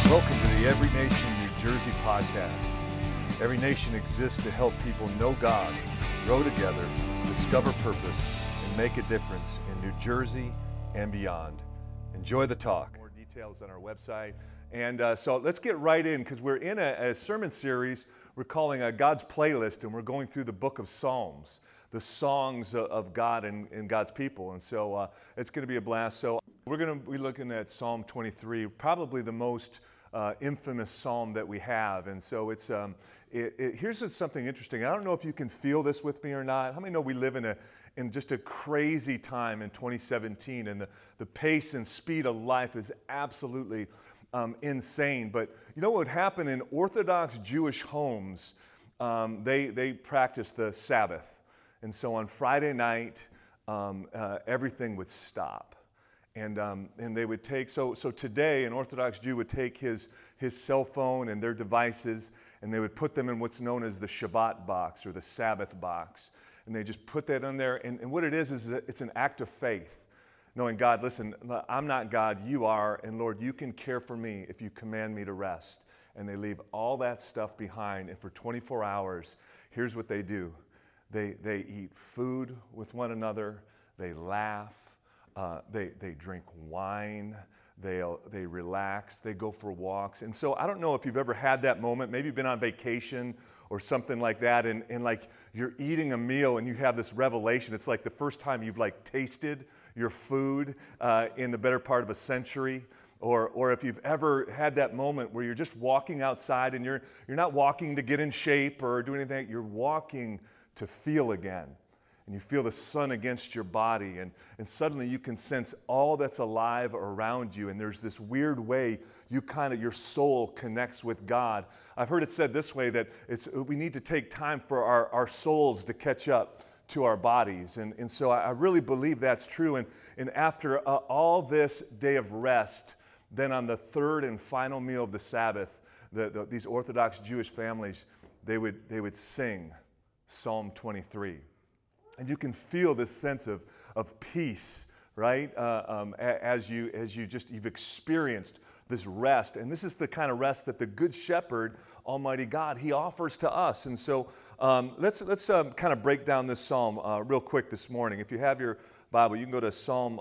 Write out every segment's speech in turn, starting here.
Welcome to the Every Nation New Jersey podcast. Every Nation exists to help people know God, grow together, discover purpose, and make a difference in New Jersey and beyond. Enjoy the talk. More details on our website. And so let's get right in, because we're in a sermon series we're calling God's Playlist, and we're going through the book of Psalms, the songs of God and God's people. And so it's going to be a blast. So we're going to be looking at Psalm 23, probably the most infamous psalm that we have. And so it's here's something interesting. I don't know if you can feel this with me or not. How many know we live in just a crazy time in 2017, and the pace and speed of life is absolutely insane. But you know what would happen in Orthodox Jewish homes? They practice the Sabbath. And so on Friday night, everything would stop. And they would take, so today an Orthodox Jew would take his cell phone and their devices, and they would put them in what's known as the Shabbat box or the Sabbath box. And they just put that in there. And what it is that it's an act of faith, knowing, God, listen, I'm not God, you are, and Lord, you can care for me if you command me to rest. And they leave all that stuff behind, and for 24 hours, here's what they do. They eat food with one another, they laugh, they drink wine, they relax, they go for walks. And so I don't know if you've ever had that moment, maybe you've been on vacation or something like that, and like you're eating a meal and you have this revelation. It's like the first time you've like tasted your food in the better part of a century. Or if you've ever had that moment where you're just walking outside and you're not walking to get in shape or do anything, you're walking to feel again. And you feel the sun against your body, and suddenly you can sense all that's alive around you, and there's this weird way your soul connects with God. I've heard it said this way, that we need to take time for our souls to catch up to our bodies. And so I really believe that's true. And after all this day of rest, then on the third and final meal of the Sabbath, these Orthodox Jewish families, they would sing Psalm 23. And you can feel this sense of peace, right? As you've experienced this rest. And this is the kind of rest that the Good Shepherd, Almighty God, He offers to us. And so let's kind of break down this psalm real quick this morning. If you have your Bible, you can go to Psalm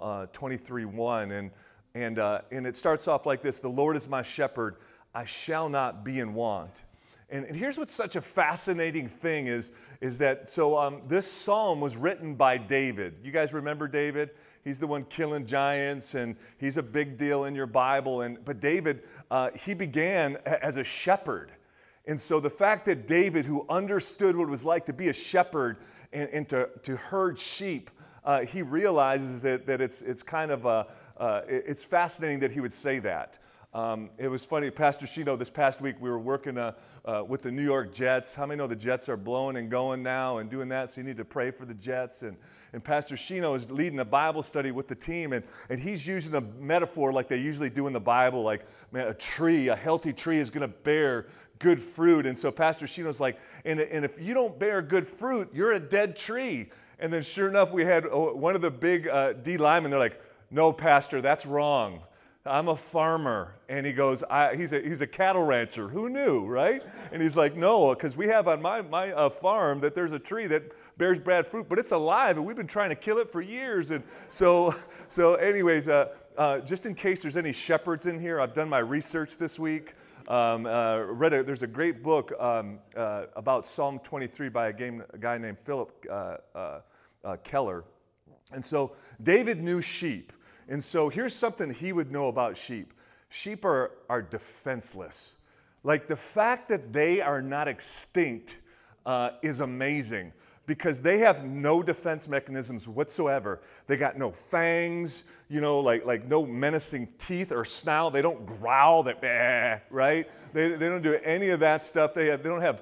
23:1, and it starts off like this: "The Lord is my shepherd, I shall not be in want." And here's what's such a fascinating thing is that, this psalm was written by David. You guys remember David? He's the one killing giants, and he's a big deal in your Bible. But David, he began as a shepherd. And so the fact that David, who understood what it was like to be a shepherd and to herd sheep, he realizes that it's kind of it's fascinating that he would say that. It was funny, Pastor Shino, this past week we were working with the New York Jets. How many know the Jets are blowing and going now and doing that, so you need to pray for the Jets. And Pastor Shino is leading a Bible study with the team, and he's using a metaphor like they usually do in the Bible, like, man, a healthy tree is going to bear good fruit. And so Pastor Shino's like, and if you don't bear good fruit, you're a dead tree. And then sure enough, we had one of the big D linemen, they're like, "No, Pastor, that's wrong. I'm a farmer." And he goes, he's a cattle rancher. Who knew, right? And he's like, "No, because we have on my farm that there's a tree that bears bad fruit, but it's alive, and we've been trying to kill it for years." And so anyways, just in case there's any shepherds in here, I've done my research this week. There's a great book about Psalm 23 by a guy named Philip Keller. And so David knew sheep. And so here's something he would know about sheep. Sheep are defenseless. Like, the fact that they are not extinct is amazing, because they have no defense mechanisms whatsoever. They got no fangs, like no menacing teeth or snout. They don't growl, right? They don't do any of that stuff. They don't have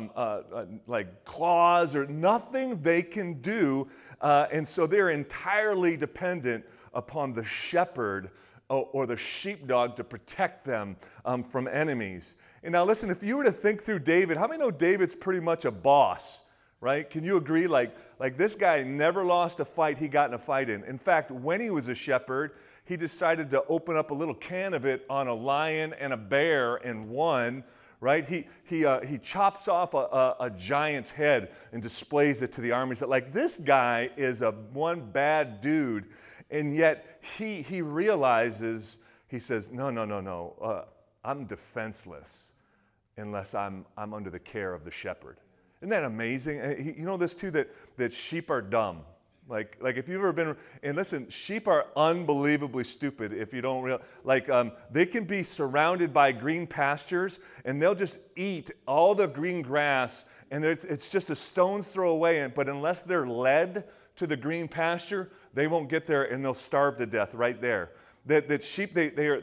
like claws or nothing they can do. And so they're entirely dependent upon the shepherd or the sheepdog to protect them from enemies. And now listen, if you were to think through David, how many know David's pretty much a boss, right? Can you agree? Like this guy never lost a fight he got in a fight in. In fact, when he was a shepherd, he decided to open up a little can of it on a lion and a bear and won, right? He chops off a giant's head and displays it to the armies. That like, this guy is one bad dude, and yet he realizes, he says, no, I'm defenseless unless I'm under the care of the shepherd. Isn't that amazing? You know this too, that sheep are dumb. Like if you've ever been, and listen, sheep are unbelievably stupid if you don't realize, they can be surrounded by green pastures and they'll just eat all the green grass and it's just a stone's throw away, but unless they're led to the green pasture, they won't get there and they'll starve to death right there. That sheep,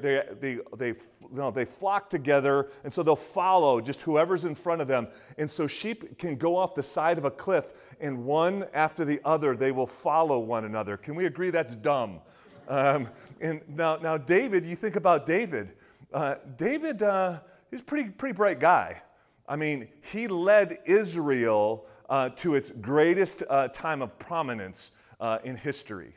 they flock together, and so they'll follow just whoever's in front of them. And so sheep can go off the side of a cliff, and one after the other, they will follow one another. Can we agree that's dumb? And now David, you think about David. David, he's a pretty bright guy. I mean, he led Israel to its greatest time of prominence in history.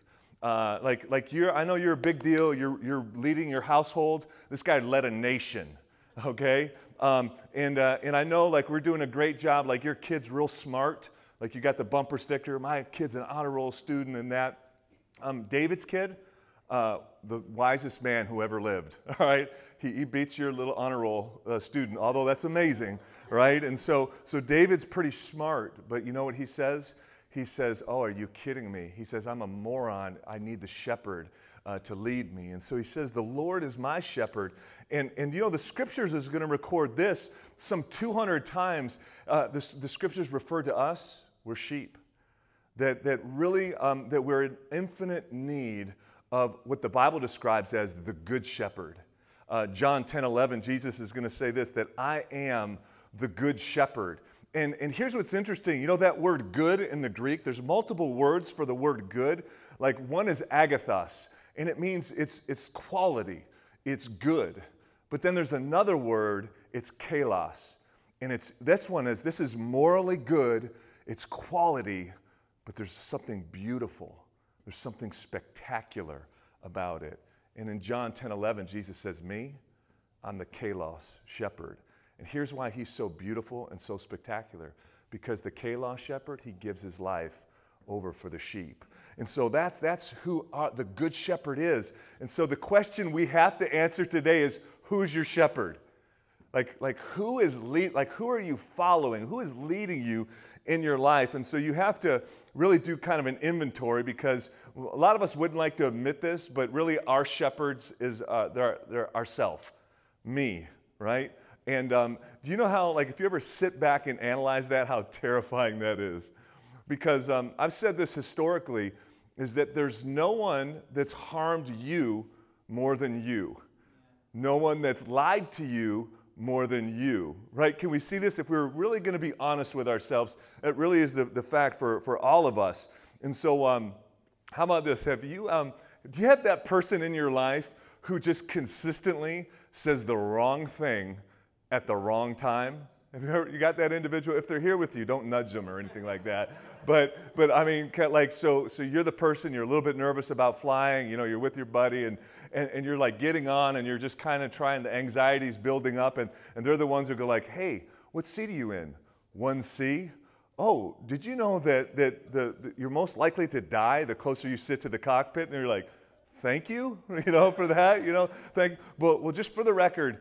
I know you're a big deal. You're leading your household. This guy led a nation, okay? And I know like we're doing a great job. Like your kid's real smart. Like you got the bumper sticker. My kid's an honor roll student and that. David's kid, the wisest man who ever lived. All right, he beats your little honor roll student. Although that's amazing, right? And so David's pretty smart. But you know what he says? He says, oh, are you kidding me? He says, I'm a moron. I need the shepherd to lead me. And so he says, the Lord is my shepherd. And you know, the scriptures is going to record this some 200 times. The scriptures refer to us, we're sheep. That we're in infinite need of what the Bible describes as the good shepherd. John 10:11, Jesus is going to say this, that I am the good shepherd. And here's what's interesting. You know that word good in the Greek? There's multiple words for the word good. Like one is agathos, and it means it's quality. It's good. But then there's another word, it's kalos. And this is morally good, it's quality, but there's something beautiful. There's something spectacular about it. And in John 10:11, Jesus says, me, I'm the kalos shepherd. And here's why he's so beautiful and so spectacular. Because the kalos shepherd, he gives his life over for the sheep. And so that's who the good shepherd is. And so the question we have to answer today is, who's your shepherd? Who are you following? Who is leading you in your life? And so you have to really do kind of an inventory, because a lot of us wouldn't like to admit this, but really our shepherds is they're ourself, me, right? And do you know how, like, if you ever sit back and analyze that, how terrifying that is? Because I've said this historically, is that there's no one that's harmed you more than you. No one that's lied to you more than you, right? Can we see this? If we're really going to be honest with ourselves, it really is the fact for all of us. And so how about this? Do you have that person in your life who just consistently says the wrong thing at the wrong time? Have you got that individual? If they're here with you, don't nudge them or anything like that. But I mean, like, so you're the person, you're a little bit nervous about flying, you know, you're with your buddy and you're like getting on and you're just kind of trying, the anxiety's building up and they're the ones who go like, hey, what seat are you in? 1C? Oh, did you know that you're most likely to die the closer you sit to the cockpit? And you're like, thank you, for that, thank. Well, just for the record,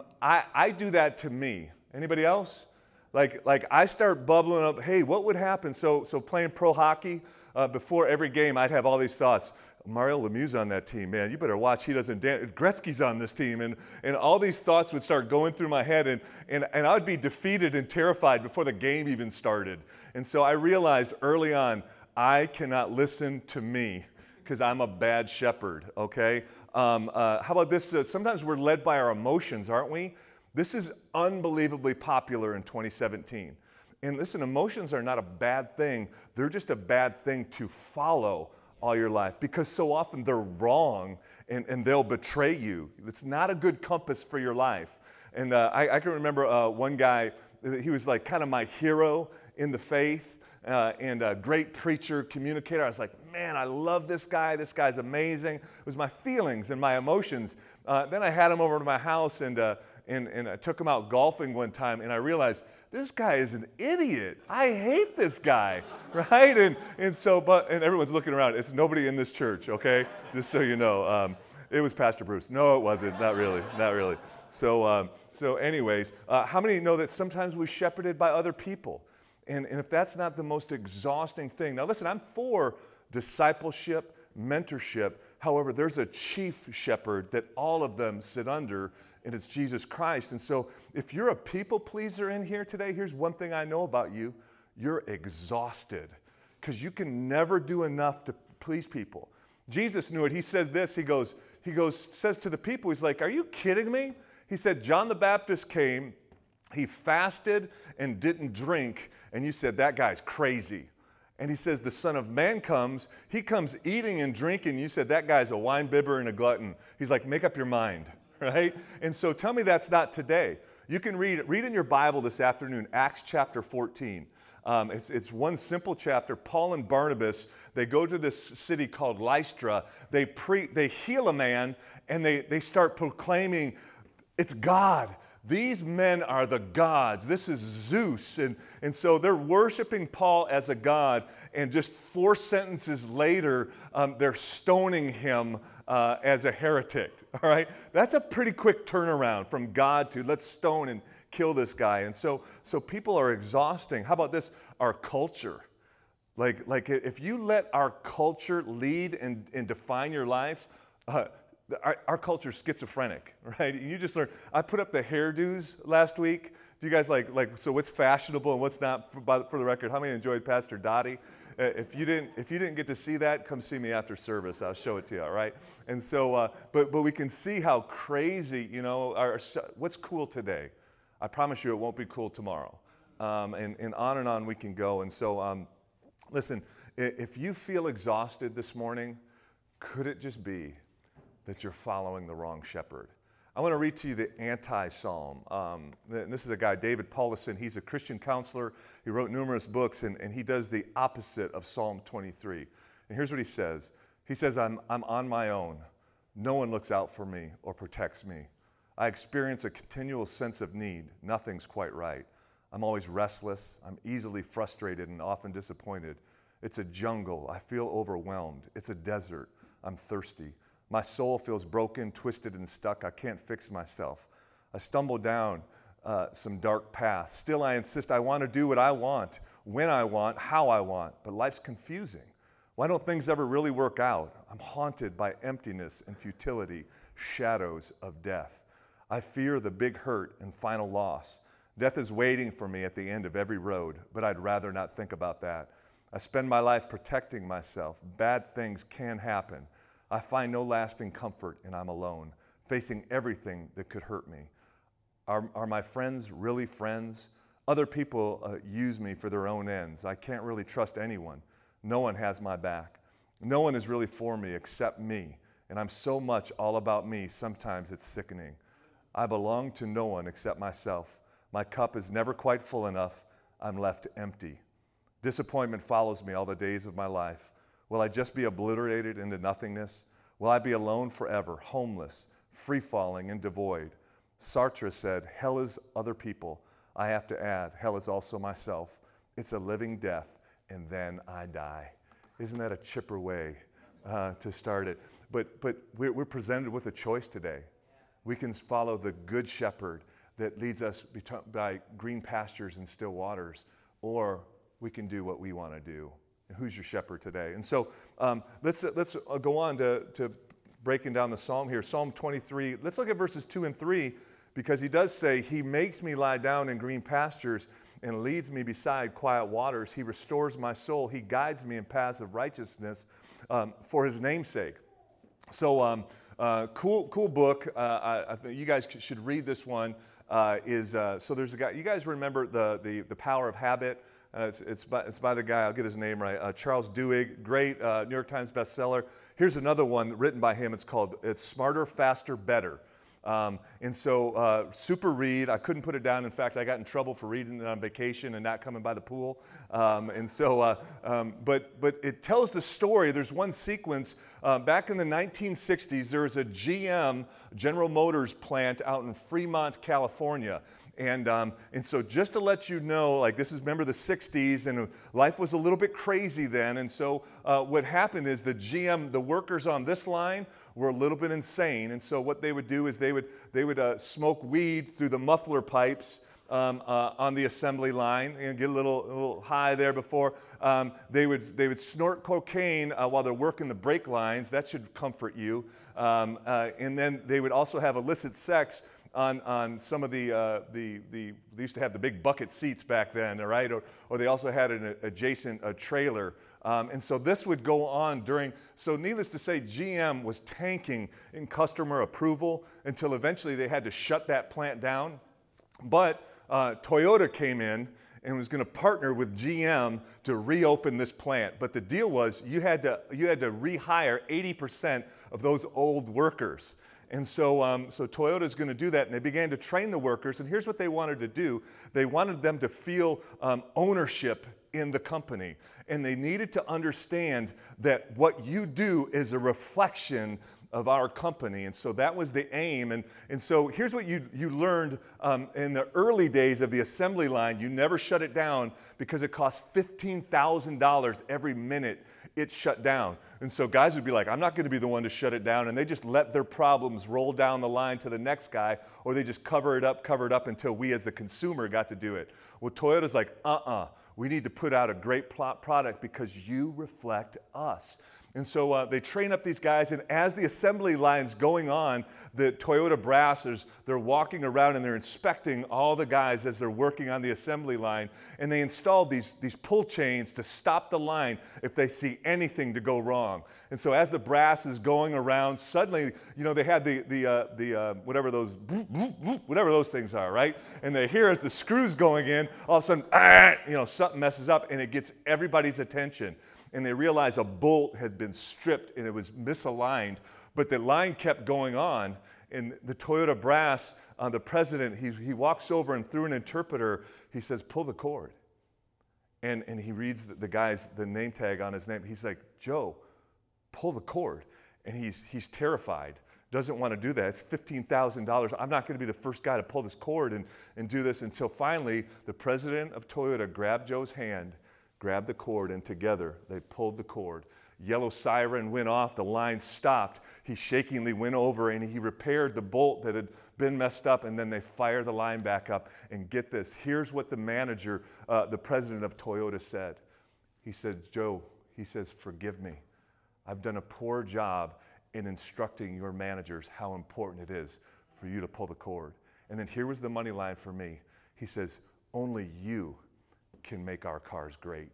I do that to me. Anybody else? Like I start bubbling up, hey, what would happen? So playing pro hockey, before every game, I'd have all these thoughts. Mario Lemieux's on that team, man. You better watch. He doesn't dance. Gretzky's on this team. And all these thoughts would start going through my head, and I would be defeated and terrified before the game even started. And so I realized early on, I cannot listen to me because I'm a bad shepherd, okay? How about this? Sometimes we're led by our emotions, aren't we? This is unbelievably popular in 2017. And listen, emotions are not a bad thing. They're just a bad thing to follow all your life, because so often they're wrong and they'll betray you. It's not a good compass for your life. And I can remember one guy, he was like kind of my hero in the faith. and a great preacher, communicator. I was like, man, I love this guy. This guy's amazing. It was my feelings and my emotions. Then I had him over to my house, and I took him out golfing one time, and I realized, this guy is an idiot. I hate this guy, right? And everyone's looking around. It's nobody in this church, okay? Just so you know. It was Pastor Bruce. No, it wasn't. Not really. Not really. So anyways, how many know that sometimes we're shepherded by other people? And if that's not the most exhausting thing. Now listen, I'm for discipleship, mentorship. However, there's a chief shepherd that all of them sit under, and it's Jesus Christ. And so if you're a people pleaser in here today, here's one thing I know about you. You're exhausted because you can never do enough to please people. Jesus knew it. He said this. He says to the people, he's like, are you kidding me? He said, John the Baptist came, he fasted and didn't drink, and you said, that guy's crazy. And he says, the Son of Man comes, he comes eating and drinking, you said, that guy's a wine bibber and a glutton. He's like, make up your mind, right? And so tell me that's not today. You can read in your Bible this afternoon, Acts chapter 14. It's one simple chapter. Paul and Barnabas, they go to this city called Lystra. They heal a man, and they start proclaiming, it's God. These men are the gods. This is Zeus. And so they're worshiping Paul as a god, and just 4 sentences later, they're stoning him as a heretic. All right? That's a pretty quick turnaround from God to let's stone and kill this guy. And so people are exhausting. How about this? Our culture. Like if you let our culture lead and define your life, our culture is schizophrenic, right? You just learn. I put up the hairdos last week. Do you guys so what's fashionable and what's not? For the record, how many enjoyed Pastor Dottie? If you didn't get to see that, come see me after service. I'll show it to you, all right? And so, but we can see how crazy, what's cool today. I promise you it won't be cool tomorrow. And on we can go. And so, listen, if you feel exhausted this morning, could it just be that you're following the wrong shepherd? I want to read to you the anti-psalm. This is a guy, David Paulison. He's a Christian counselor. He wrote numerous books, and he does the opposite of Psalm 23. And here's what he says. He says, I'm on my own. No one looks out for me or protects me. I experience a continual sense of need. Nothing's quite right. I'm always restless. I'm easily frustrated and often disappointed. It's a jungle. I feel overwhelmed. It's a desert. I'm thirsty. My soul feels broken, twisted, and stuck. I can't fix myself. I stumble down some dark path. Still, I insist I want to do what I want, when I want, how I want. But life's confusing. Why don't things ever really work out? I'm haunted by emptiness and futility, shadows of death. I fear the big hurt and final loss. Death is waiting for me at the end of every road, but I'd rather not think about that. I spend my life protecting myself. Bad things can happen. I find no lasting comfort, and I'm alone, facing everything that could hurt me. Are my friends really friends? Other people use me for their own ends. I can't really trust anyone. No one has my back. No one is really for me except me, and I'm so much all about me, sometimes it's sickening. I belong to no one except myself. My cup is never quite full enough. I'm left empty. Disappointment follows me all the days of my life. Will I just be obliterated into nothingness? Will I be alone forever, homeless, free-falling, and devoid? Sartre said, hell is other people. I have to add, hell is also myself. It's a living death, and then I die. Isn't that a chipper way to start it? But we're presented with a choice today. We can follow the good shepherd that leads us by green pastures and still waters, or we can do what we want to do. Who's your shepherd today? And so let's go on to breaking down the psalm here. Psalm 23, let's look at verses 2 and 3, because he does say, he makes me lie down in green pastures and leads me beside quiet waters. He restores my soul. He guides me in paths of righteousness for his name's sake. So cool book. I think you guys should read this one. So there's a guy, you guys remember the Power of Habit? It's by the guy, I'll get his name right, Charles Duhigg, great New York Times bestseller. Here's another one written by him. It's called Smarter, Faster, Better. And so super read, I couldn't put it down. In fact, I got in trouble for reading it on vacation and not coming by the pool. But it tells the story. There's one sequence back in the 1960s. There was a GM, General Motors plant out in Fremont, California. And so just to let you know, like this is, remember the 60s, and life was a little bit crazy then. And so what happened is the workers on this line were a little bit insane. And so what they would do is they would smoke weed through the muffler pipes on the assembly line and get a little high there before. They would snort cocaine while they're working the brake lines. That should comfort you. And then they would also have illicit sex on some of they used to have the big bucket seats back then, right? Or they also had an adjacent trailer. And so this would go on so needless to say, GM was tanking in customer approval until eventually they had to shut that plant down. But Toyota came in and was going to partner with GM to reopen this plant. But the deal was you had to rehire 80% of those old workers. And so Toyota is going to do that, and they began to train the workers. And here's what they wanted to do. They wanted them to feel ownership in the company. And they needed to understand that what you do is a reflection of our company. And so that was the aim. And so here's what you learned in the early days of the assembly line. You never shut it down because it cost $15,000 every minute it shut down. And so guys would be like, I'm not going to be the one to shut it down. And they just let their problems roll down the line to the next guy, or they just cover it up until we as the consumer got to do it. Well, Toyota's like, we need to put out a great product because you reflect us. And so they train up these guys, and as the assembly line's going on, the Toyota brassers, they're walking around and they're inspecting all the guys as they're working on the assembly line, and they installed these pull chains to stop the line if they see anything to go wrong. And so as the brass is going around, suddenly, they had the whatever those things are, right? And they hear as the screws going in, all of a sudden, something messes up, and it gets everybody's attention. And they realized a bolt had been stripped and it was misaligned, but the line kept going on. And the Toyota brass, the president, he walks over, and through an interpreter, he says, pull the cord. And he reads the name tag on his name. He's like, Joe, pull the cord. And he's terrified, doesn't want to do that. It's $15,000. I'm not going to be the first guy to pull this cord and do this, until finally the president of Toyota grabbed Joe's hand, grabbed the cord, and together they pulled the cord. Yellow siren went off, the line stopped. He shakingly went over and he repaired the bolt that had been messed up, and then they fired the line back up. And get this, here's what the manager, the president of Toyota said. He said, Joe, he says, forgive me. I've done a poor job in instructing your managers how important it is for you to pull the cord. And then here was the money line for me. He says, only you can make our cars great.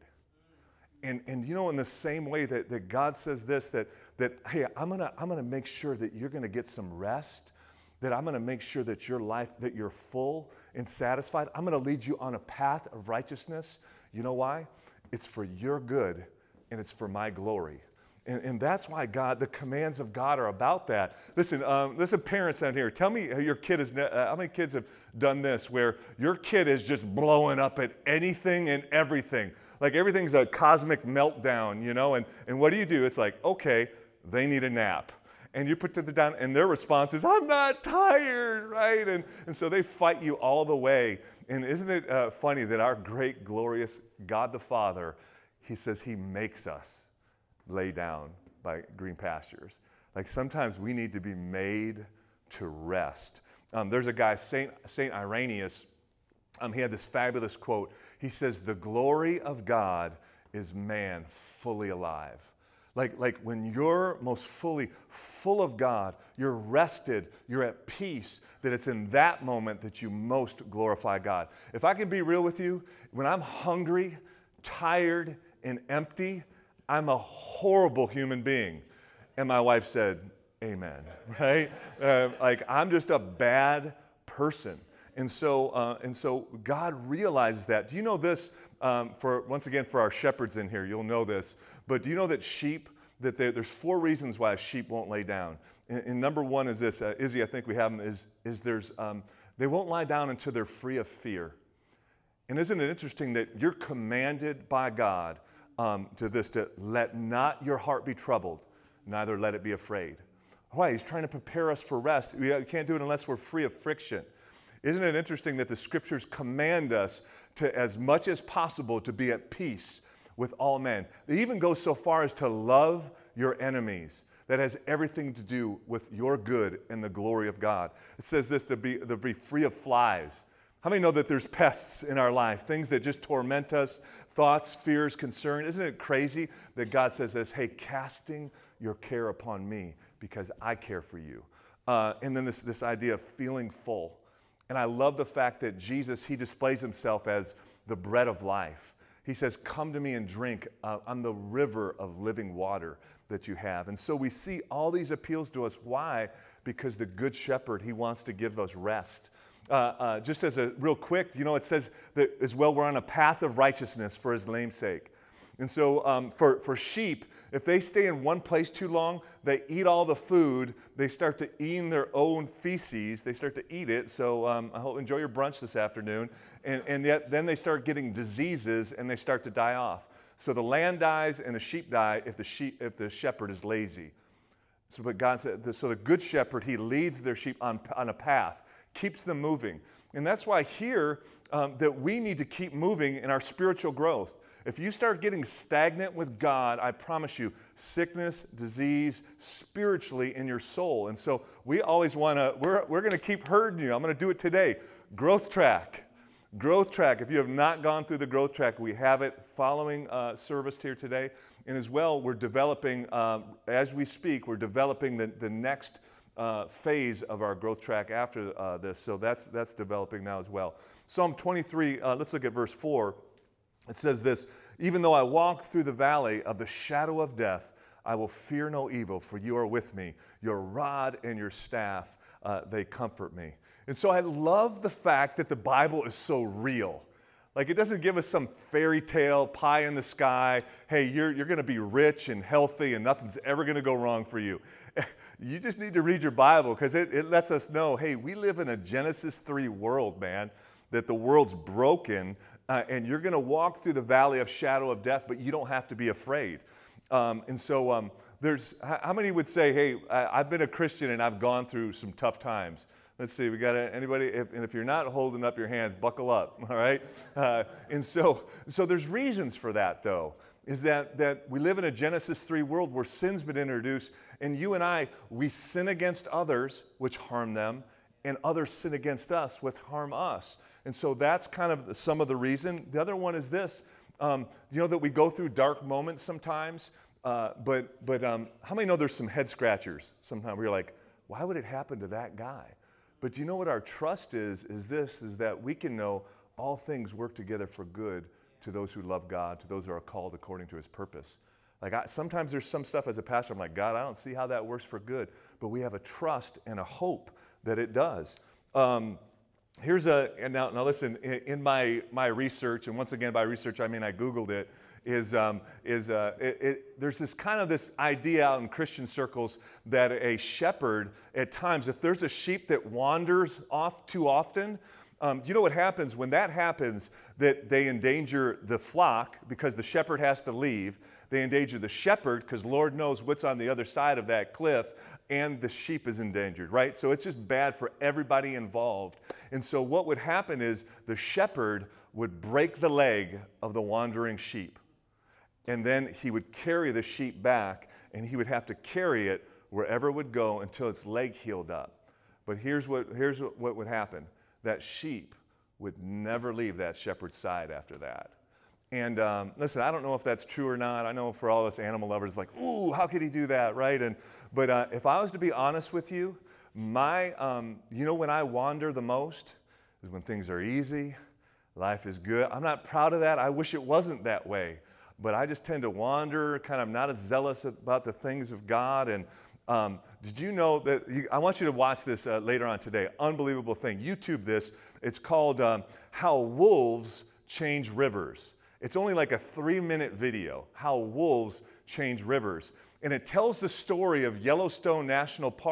And in the same way that God says this, that hey, I'm gonna make sure that you're gonna get some rest, that I'm gonna make sure that your life, that you're full and satisfied. I'm gonna lead you on a path of righteousness. You know why? It's for your good and it's for my glory. And that's why the commands of God are about that. Listen, parents down here, tell me how your kid how many kids have done this, where your kid is just blowing up at anything and everything. Like everything's a cosmic meltdown, and what do? It's like, okay, they need a nap. And you put them down, and their response is, I'm not tired, right? And so they fight you all the way. And isn't it funny that our great, glorious God the Father, he says he makes us lay down by green pastures. Like sometimes we need to be made to rest. There's a guy, Saint Irenaeus, he had this fabulous quote. He says, the glory of God is man fully alive. Like when you're most fully full of God, you're rested, you're at peace, that it's in that moment that you most glorify God. If I can be real with you, when I'm hungry, tired, and empty, I'm a horrible human being. And my wife said, amen, right? I'm just a bad person. And so God realizes that. Do you know this, for our shepherds in here, you'll know this, but do you know that sheep, there's 4 reasons why a sheep won't lay down? And number one is this, Izzy, I think we have them, is is they won't lie down until they're free of fear. And isn't it interesting that you're commanded by God to let not your heart be troubled, neither let it be afraid. Why? He's trying to prepare us for rest. We can't do it unless we're free of friction. Isn't it interesting that the scriptures command us to, as much as possible, to be at peace with all men? They even go so far as to love your enemies. That has everything to do with your good and the glory of God. It says this, to be free of flies. How many know that there's pests in our life, things that just torment us, thoughts, fears, concern? Isn't it crazy that God says this, hey, casting your care upon me because I care for you. And then this idea of feeling full. And I love the fact that Jesus, he displays himself as the bread of life. He says, come to me and drink on the river of living water that you have. And so we see all these appeals to us. Why? Because the Good Shepherd, he wants to give us rest. Just as a real quick, it says that as well we're on a path of righteousness for his name's sake. And so for sheep, if they stay in one place too long, they eat all the food, they start to eat their own feces, they start to eat it. So I hope enjoy your brunch this afternoon. And yet then they start getting diseases and they start to die off. So the land dies and the sheep die if the shepherd is lazy. So but God said, so the Good Shepherd, he leads their sheep on a path, keeps them moving. And that's why here that we need to keep moving in our spiritual growth. If you start getting stagnant with God, I promise you, sickness, disease, spiritually in your soul. And so we always want to, we're going to keep herding you. I'm going to do it today. Growth track. Growth track. If you have not gone through the growth track, we have it following service here today. And as well, we're developing, as we speak, we're developing the next phase of our growth track after this. So that's developing now as well. Psalm 23, let's look at verse 4. It says this, even though I walk through the valley of the shadow of death, I will fear no evil, for you are with me. Your rod and your staff, they comfort me. And so I love the fact that the Bible is so real. Like it doesn't give us some fairy tale, pie in the sky, hey, you're going to be rich and healthy and nothing's ever going to go wrong for you. You just need to read your Bible because it lets us know, hey, we live in a Genesis 3 world, man, that the world's broken. And you're going to walk through the valley of shadow of death, but you don't have to be afraid. And so there's, how many would say, hey, I've been a Christian and I've gone through some tough times? Let's see, we got anybody? If you're not holding up your hands, buckle up, all right? And so there's reasons for that, though, is that we live in a Genesis 3 world where sin's been introduced, and you and I, we sin against others, which harm them, and others sin against us, which harm us. And so that's kind of some of the reason. The other one is this, that we go through dark moments sometimes, but how many know there's some head scratchers sometimes where you're like, why would it happen to that guy? But do you know what our trust is that we can know all things work together for good to those who love God, to those who are called according to his purpose. Like sometimes there's some stuff as a pastor, I'm like, God, I don't see how that works for good. But we have a trust and a hope that it does. Now listen, in my research, and once again by research I mean I Googled it, there's this idea out in Christian circles that a shepherd at times, if there's a sheep that wanders off too often, do you know what happens? When that happens, that they endanger the flock because the shepherd has to leave. They endanger the shepherd because Lord knows what's on the other side of that cliff, and the sheep is endangered, right? So it's just bad for everybody involved. And so what would happen is the shepherd would break the leg of the wandering sheep. And then he would carry the sheep back, and he would have to carry it wherever it would go until its leg healed up. But here's what would happen. That sheep would never leave that shepherd's side after that. And listen, I don't know if that's true or not. I know for all us animal lovers, like, ooh, how could he do that, right? But if I was to be honest with you, when I wander the most is when things are easy, life is good. I'm not proud of that. I wish it wasn't that way. But I just tend to wander, kind of not as zealous about the things of God. And did you know that, I want you to watch this later on today, unbelievable thing. YouTube this. It's called How Wolves Change Rivers. It's only like a 3-minute video, How Wolves Change Rivers. And it tells the story of Yellowstone National Park,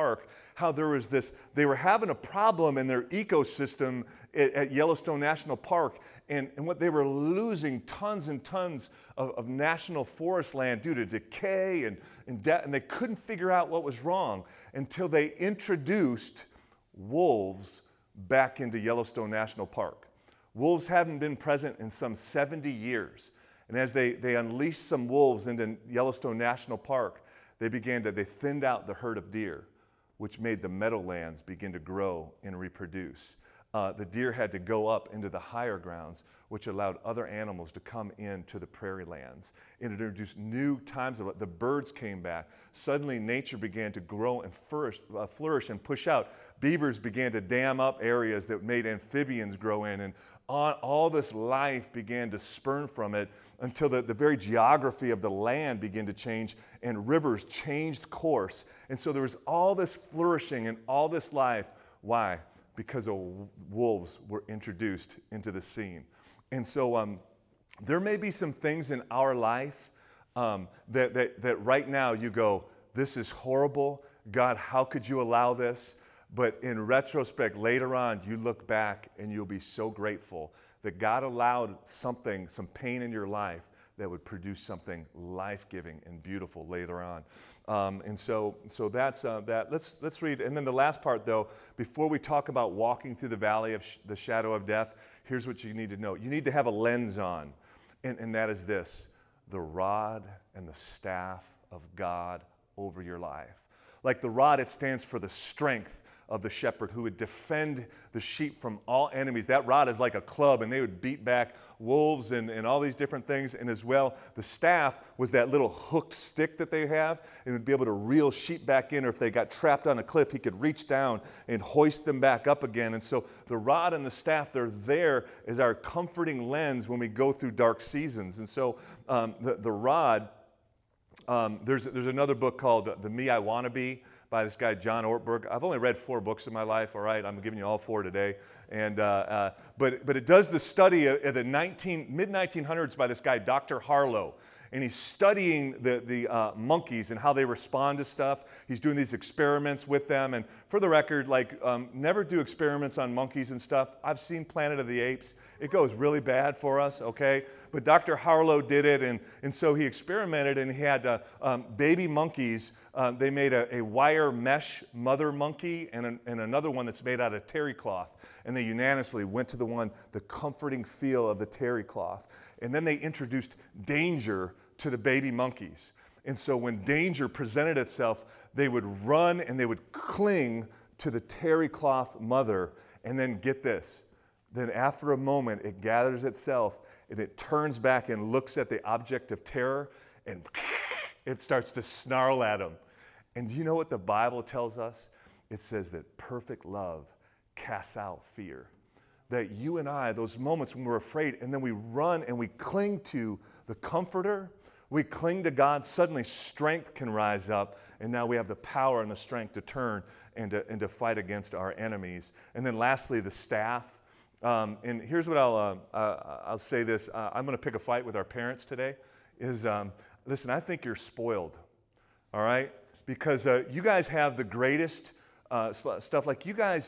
how there was they were having a problem in their ecosystem at Yellowstone National Park, and what they were losing tons and tons of national forest land due to decay and they couldn't figure out what was wrong until they introduced wolves back into Yellowstone National Park. Wolves haven't been present in some 70 years. And as they unleashed some wolves into Yellowstone National Park, they thinned out the herd of deer, which made the meadowlands begin to grow and reproduce. The deer had to go up into the higher grounds, which allowed other animals to come into the prairie lands. It introduced new times of it. The birds came back. Suddenly nature began to grow and flourish and push out. Beavers began to dam up areas that made amphibians grow in, and all this life began to spurn from it until the very geography of the land began to change and rivers changed course. And so there was all this flourishing and all this life. Why? Because wolves were introduced into the scene. And so there may be some things in our life that right now you go, this is horrible. God, how could you allow this? But in retrospect, later on, you look back and you'll be so grateful that God allowed some pain in your life that would produce something life-giving and beautiful later on. And so that's that. Let's read. And then the last part, though, before we talk about walking through the valley of the shadow of death, here's what you need to know. You need to have a lens on, and that is this: the rod and the staff of God over your life. Like the rod, it stands for the strength of the shepherd who would defend the sheep from all enemies. That rod is like a club, and they would beat back wolves and all these different things. And as well, the staff was that little hooked stick that they have, and would be able to reel sheep back in, or if they got trapped on a cliff, he could reach down and hoist them back up again. And so the rod and the staff, they're there as our comforting lens when we go through dark seasons. And so the rod, there's another book called The Me I Wanna Be, by this guy, John Ortberg. I've only read 4 books in my life, all right? I'm giving you all 4 today. And but it does the study of the mid-1900s by this guy, Dr. Harlow. And he's studying the monkeys and how they respond to stuff. He's doing these experiments with them. And for the record, never do experiments on monkeys and stuff. I've seen Planet of the Apes. It goes really bad for us, okay? But Dr. Harlow did it, and so he experimented, and he had baby monkeys. They made a wire mesh mother monkey and another one that's made out of terry cloth. And they unanimously went to the comforting feel of the terry cloth. And then they introduced danger to the baby monkeys. And so when danger presented itself, they would run and they would cling to the terry cloth mother. And then get this, then after a moment, it gathers itself and it turns back and looks at the object of terror, and it starts to snarl at them. And do you know what the Bible tells us? It says that perfect love casts out fear. That you and I, those moments when we're afraid, and then we run and we cling to the Comforter, we cling to God, suddenly strength can rise up, and now we have the power and the strength to turn and to fight against our enemies. And then lastly, the staff. And here's what I'll say this. I'm going to pick a fight with our parents today. Listen, I think you're spoiled, all right? Because you guys have the greatest stuff. Like you got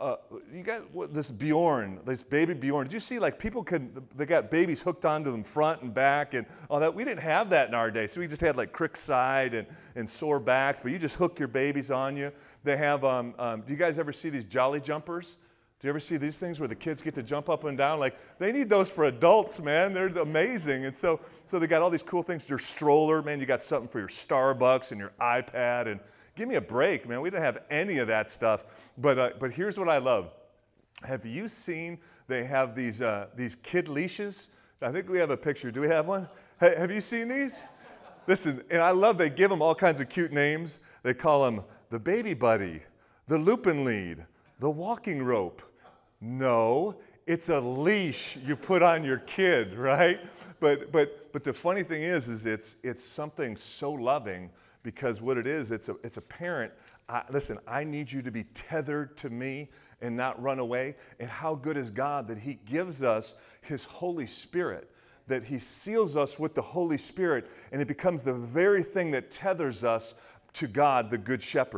this Bjorn, this baby Bjorn. Did you see they got babies hooked onto them front and back and all that? We didn't have that in our day. So we just had crick side and sore backs, but you just hook your babies on you. They have, do you guys ever see these Jolly Jumpers? Do you ever see these things where the kids get to jump up and down? They need those for adults, man. They're amazing. And so they got all these cool things. Your stroller, man, you got something for your Starbucks and your iPad. And give me a break, man. We didn't have any of that stuff. But here's what I love. Have you seen they have these kid leashes? I think we have a picture. Do we have one? Hey, have you seen these? Listen, and I love they give them all kinds of cute names. They call them the Baby Buddy, the Lupin Lead, the Walking Rope. No, it's a leash you put on your kid, right? But the funny thing is it's something so loving, because what it is, it's a parent. Listen, I need you to be tethered to me and not run away. And how good is God that He gives us His Holy Spirit, that He seals us with the Holy Spirit, and it becomes the very thing that tethers us to God, the Good Shepherd.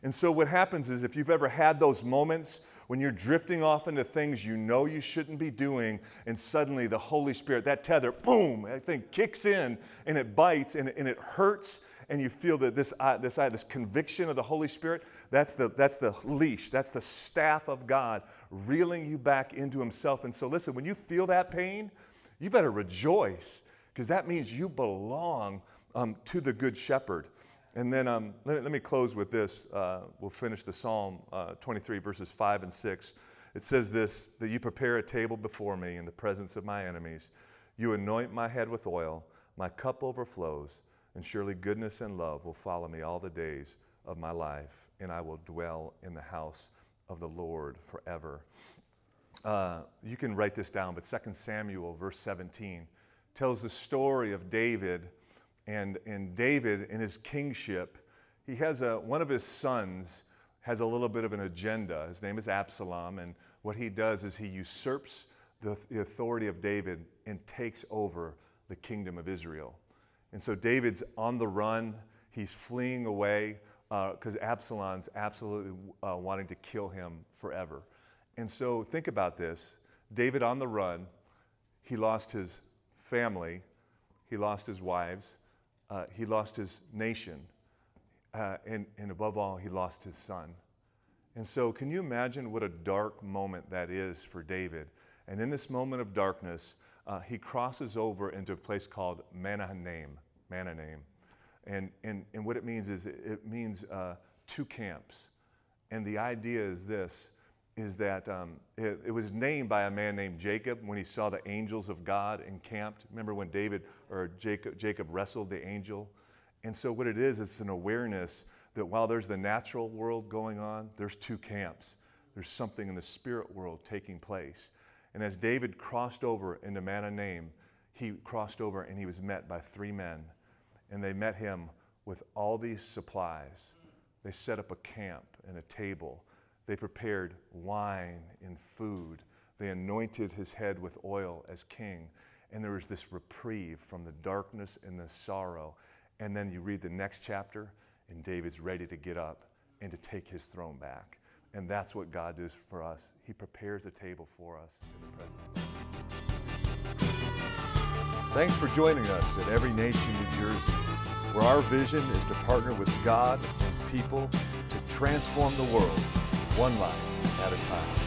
And so what happens is if you've ever had those moments when you're drifting off into things you know you shouldn't be doing, and suddenly the Holy Spirit, that tether, boom, that thing kicks in and it bites and it hurts, and you feel that this conviction of the Holy Spirit, that's the leash, that's the staff of God reeling you back into himself. And so listen, when you feel that pain, you better rejoice, because that means you belong to the Good Shepherd. And then let me close with this. We'll finish the Psalm 23, verses 5 and 6. It says this, that you prepare a table before me in the presence of my enemies. You anoint my head with oil. My cup overflows, and surely goodness and love will follow me all the days of my life, and I will dwell in the house of the Lord forever. You can write this down, but 2 Samuel, verse 17, tells the story of David. And David, in his kingship, he has one of his sons has a little bit of an agenda. His name is Absalom, and what he does is he usurps the authority of David and takes over the kingdom of Israel. And so David's on the run. He's fleeing away because Absalom's absolutely wanting to kill him forever. And so think about this. David on the run. He lost his family. He lost his wives. He lost his nation, and above all, he lost his son. And so can you imagine what a dark moment that is for David? And in this moment of darkness, he crosses over into a place called Mahanaim. And what it means is it means two camps. And the idea is this, is that it was named by a man named Jacob when he saw the angels of God encamped. Remember when Jacob wrestled the angel? And so what it is, it's an awareness that while there's the natural world going on, there's two camps. There's something in the spirit world taking place. And as David crossed over into Mahanaim, he crossed over and he was met by three men. And they met him with all these supplies. They set up a camp and a table. They prepared wine and food. They anointed his head with oil as king. And there was this reprieve from the darkness and the sorrow. And then you read the next chapter, and David's ready to get up and to take his throne back. And that's what God does for us. He prepares a table for us in the presence. Thanks for joining us at Every Nation, New Jersey, where our vision is to partner with God and people to transform the world, one life at a time.